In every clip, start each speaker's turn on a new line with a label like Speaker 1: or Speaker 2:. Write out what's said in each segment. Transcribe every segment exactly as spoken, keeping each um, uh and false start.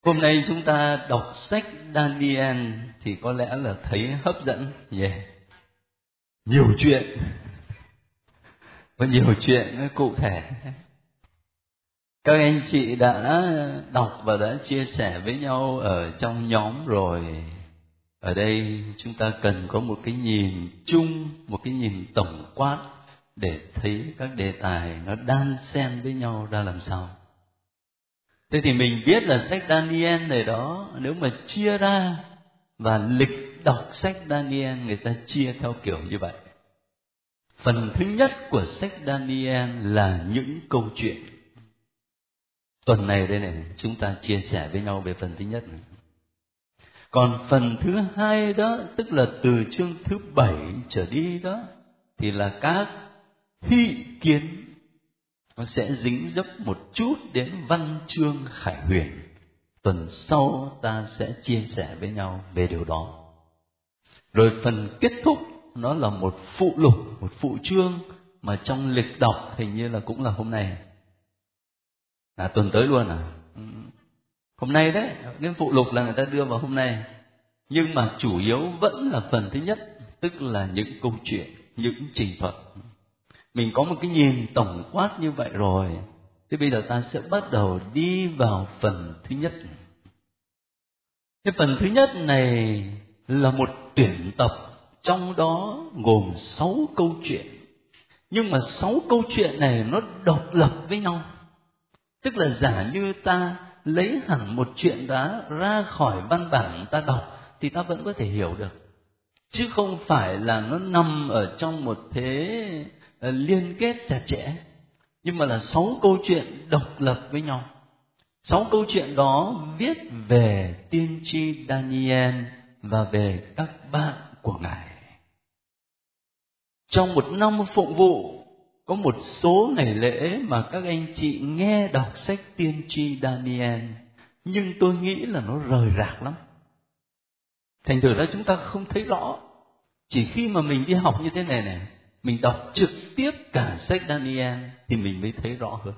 Speaker 1: Hôm nay chúng ta đọc sách Daniel thì có lẽ là thấy hấp dẫn. Yeah. Nhiều chuyện, có nhiều chuyện cụ thể. Các anh chị đã đọc và đã chia sẻ với nhau ở trong nhóm rồi. Ở đây chúng ta cần có một cái nhìn chung, một cái nhìn tổng quát để thấy các đề tài nó đan xen với nhau ra làm sao. Thế thì mình biết là sách Daniel này đó, nếu mà chia ra và lịch đọc sách Daniel người ta chia theo kiểu như vậy. Phần thứ nhất của sách Daniel là những câu chuyện. Tuần này đây này, chúng ta chia sẻ với nhau về phần thứ nhất này. Còn phần thứ hai đó, tức là từ chương thứ bảy trở đi đó, thì là các thị kiến. Nó sẽ dính dấp một chút đến văn chương khải huyền. Tuần sau ta sẽ chia sẻ với nhau về điều đó. Rồi phần kết thúc nó là một phụ lục, một phụ chương mà trong lịch đọc hình như là cũng là hôm nay. À, tuần tới luôn à? Hôm nay đấy, cái phụ lục là người ta đưa vào hôm nay. Nhưng mà chủ yếu vẫn là phần thứ nhất, tức là những câu chuyện, những trình thuật. Mình có một cái nhìn tổng quát như vậy rồi. Thế bây giờ ta sẽ bắt đầu đi vào phần thứ nhất. Cái phần thứ nhất này là một tuyển tập, trong đó gồm sáu câu chuyện. Nhưng mà sáu câu chuyện này nó độc lập với nhau. Tức là giả như ta lấy hẳn một chuyện đó ra khỏi văn bản ta đọc thì ta vẫn có thể hiểu được. Chứ không phải là nó nằm ở trong một thế liên kết chặt chẽ. Nhưng mà là sáu câu chuyện độc lập với nhau. Sáu câu chuyện đó viết về tiên tri Daniel và về các bạn của Ngài. Trong một năm phụng vụ, có một số ngày lễ mà các anh chị nghe đọc sách tiên tri Daniel, nhưng tôi nghĩ là nó rời rạc lắm. Thành thử ra chúng ta không thấy rõ. Chỉ khi mà mình đi học như thế này này, mình đọc trực tiếp cả sách Daniel thì mình mới thấy rõ hơn.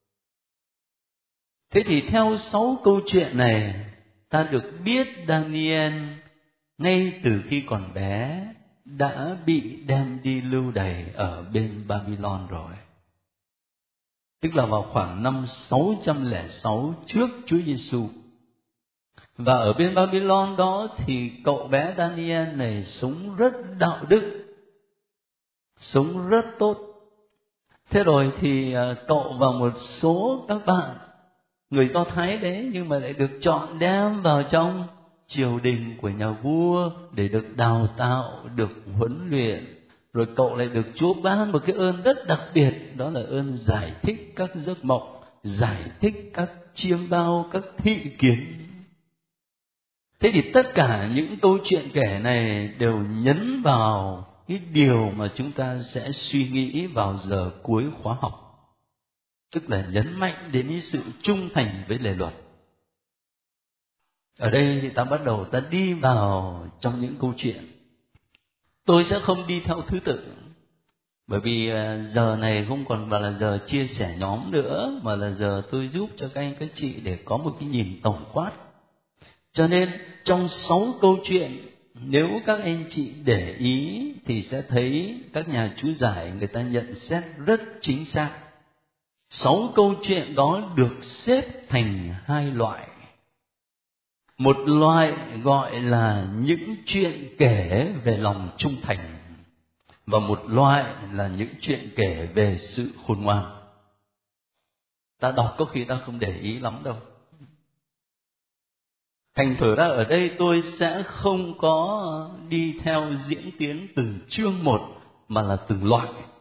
Speaker 1: Thế thì theo sáu câu chuyện này, ta được biết Daniel ngay từ khi còn bé đã bị đem đi lưu đày ở bên Babylon rồi. Tức là vào khoảng năm sáu trăm lẻ sáu trước Chúa Giêsu. Và ở bên Babylon đó thì cậu bé Daniel này sống rất đạo đức, sống rất tốt. Thế rồi thì cậu và một số các bạn người Do Thái đấy, nhưng mà lại được chọn đem vào trong triều đình của nhà vua để được đào tạo, được huấn luyện. Rồi cậu lại được Chúa ban một cái ơn rất đặc biệt, đó là ơn giải thích các giấc mộng, giải thích các chiêm bao, các thị kiến. Thế thì tất cả những câu chuyện kể này đều nhấn vào cái điều mà chúng ta sẽ suy nghĩ vào giờ cuối khóa học. Tức là nhấn mạnh đến cái sự trung thành với lề luật. Ở đây thì ta bắt đầu ta đi vào trong những câu chuyện. Tôi sẽ không đi theo thứ tự, bởi vì giờ này không còn là giờ chia sẻ nhóm nữa, mà là giờ tôi giúp cho các anh các chị để có một cái nhìn tổng quát. Cho nên trong sáu câu chuyện, nếu các anh chị để ý thì sẽ thấy các nhà chú giải người ta nhận xét rất chính xác. Sáu câu chuyện đó được xếp thành hai loại. Một loại gọi là những chuyện kể về lòng trung thành, và một loại là những chuyện kể về sự khôn ngoan. Ta đọc có khi ta không để ý lắm đâu. Thành thử ra ở đây tôi sẽ không có đi theo diễn tiến từng chương một, mà là từng loại.